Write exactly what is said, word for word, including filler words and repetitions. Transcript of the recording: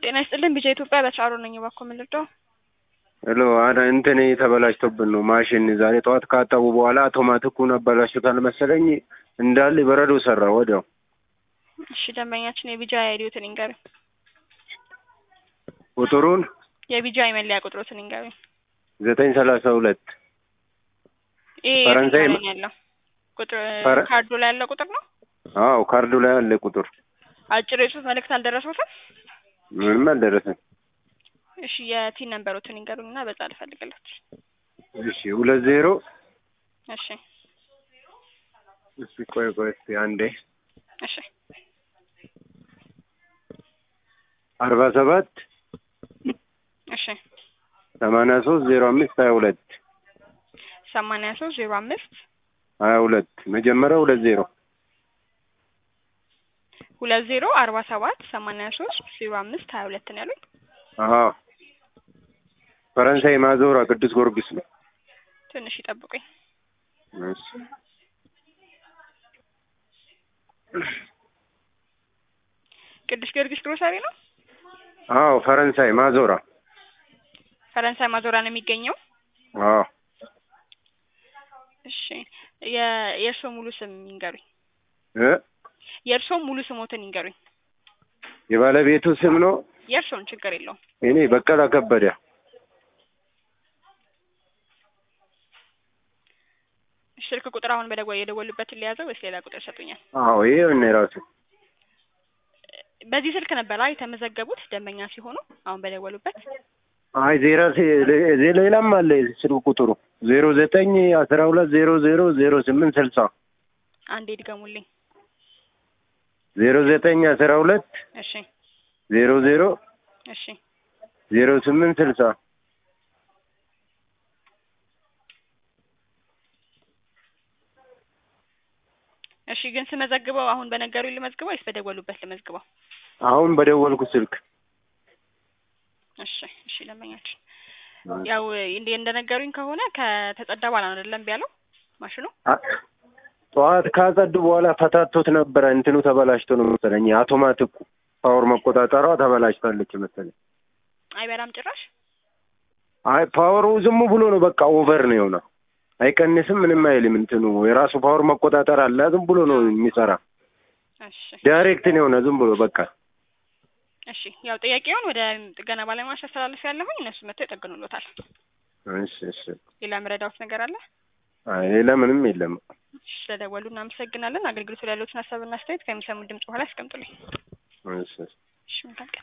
ጤና ይስጥልን ቢጃ ኢትዮጵያ በቻሮ ነኝ ባኮ ምልደው ሄሎ አዳ እንተኔ ተበላሽቶብን ነው ማሽን ዛሬ ጠዋት ካጣቡ በኋላ አውቶማቲኩን አበላሽቷል መሰለኝ እንዳለ በረዶ ሰራ ወዲያው። እሺ ደንበኛችን የቢጃ አይዲዮትን ይንገር። ቁጥሩን የቢጃ የመለያ ቁጥሩን ይንገር። ዘጠኝ ሰላሳ ሁለት ኤ ፈረንሳይ ያለው ቁጥር ካርዱ ላይ ያለው ቁጥር ነው። አዎ ካርዱ ላይ ያለ ቁጥር። አጭር የጽሁፍ መልእክት አልደረሰውትም? ምንም አልደረሰም። እሺ የቲ ነምበሮችን ይንገሩኝና በዛ ልፈልግላችሁ። እሺ ሁለት ዜሮ እሺ እሺ ቆይ ቆይ እስኪ አንዴ እሺ አርባ ሰባት እሺ ሰማንያ ሶስት ዜሮ አምስት ሀያ ሁለት ሰማንያ ሶስት ዜሮ አምስት ሀያ ሁለት መጀመሪያው ሁለት ዜሮ ሁለት ዜሮ አርባ ሰባት ሰማንያ ሶስት ዜሮ አምስት ሀያ ሁለት ነው ያሉኝ። አሃ ፈረንሳይ ማዞራ ቅዱስ ጊዮርጊስ ነው። ትንሽ ይጠብቁኝ። እሺ ቅዱስ ጊዮርጊስ ግሮሰሪ ነው? አዎ ፈረንሳይ ማዞራ ፈረንሳይ ማዞራ ነው የሚገኘው? አዎ እሺ የ የእርሶ ሙሉ ስም ይንገሩኝ። እ የእርሶ ሙሉ ስሞትን ይንገሩኝ። የባለቤቱ ስም ነው? የእርሶን ችግር የለውም። እኔ በቀላ ከበደ። ስልክ ቁጥር አሁን በደወል የደወሉበትን ሊያዘው ወይስ ሌላ ቁጥር ሰጡኛል? አዎ ይሄ ነው ራሱ። በዚህ ስልክ ነበር አይ የተመዘገቡት ደንበኛ ሲሆኑ አሁን በደወሉበት? አይ ዜሮ ሌላም አለ ስልክ ቁጥሩ ዜሮ ዘጠኝ አስራ ሁለት ዜሮ ዜሮ ዜሮ ስምንት ስልሳ አንዴ ድገሙልኝ። ዜሮ ዘጠኝ አስራ ሁለት እሺ ዜሮ ዜሮ እሺ ዜሮ ስምንት ስልሳ እሺ ግን ስመዘግበው አሁን በነገሩኝ ልመዝግበው ወይስ በደወሉበት ልመዝግበው? አሁን በደወልኩ ስልክ። እሺ እሺ ደንበኛችን ያው እንደ እንደነገሩኝ ከሆነ ከተጸዳ በኋላ ነው አይደለም ቢያለው ማሽኑ? ጠዋት ካጸዱ በኋላ ፈታቶት ነበር እንትኑ ተበላሽቶ ነው መሰለኝ አውቶማቲኩ ፓወር መቆጣጠሯ ተበላሽታለች መሰለኝ። አይበራም ጭራሽ? አይ ፓወሩ ዝም ብሎ ነው በቃ ኦቨር ነው የሆነው። አይቀንስም ምንም አይልም እንትኑ የራሱ ፓወር መቆጣጠር አለ ዝም ብሎ ነው የሚሰራ። እሺ ዳይሬክት ነው የሆነ ዝም ብሎ በቃ። እሺ ያው ጥያቄውን ወደ ጥገና ባለሙያዎች አስተላልፍ ያለሁኝ እነሱ መጥተው ይጠግኑልዎታል። እሺ እሺ ሌላ መረዳዎት ነገር አለ? አይ ሌላ ምንም የለም። እሺ ስለደወሉ እናመሰግናለን። አገልግሎቱ ላይ ያሉትን ሀሳብና አስተያየት ከሚሰሙ ድምጽ በኋላ ያስቀምጡልኝ። እሺ እሺ መልካም